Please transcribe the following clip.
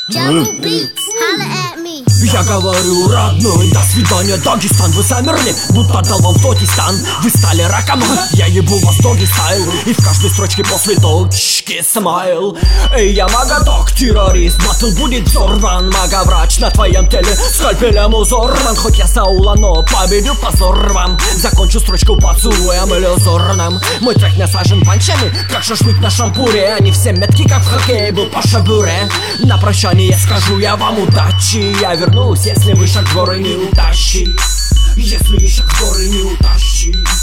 Jungle Beats, holla at me. Я говорю, родной, до свидания, Дагестан. Вы замерли, будто дал вам Дагестан. Вы стали раком, я ебу вас доги стайл. И в каждой строчке после точки смайл. Эй, я магаток, террорист, батл будет взорван. Мага-врач на твоем теле, скальпелем узорван. Хоть я Саула, но победю позор вам. Закончу строчку поцелуем иллюзорным. Мой трек насажен панчами, как шашлык на шампуре. Они все метки, как в хоккее был Паша Бюре. На прощание скажу я вам удачи. Я вернусь, если выше горы не утащи. Если выше горы не утащи.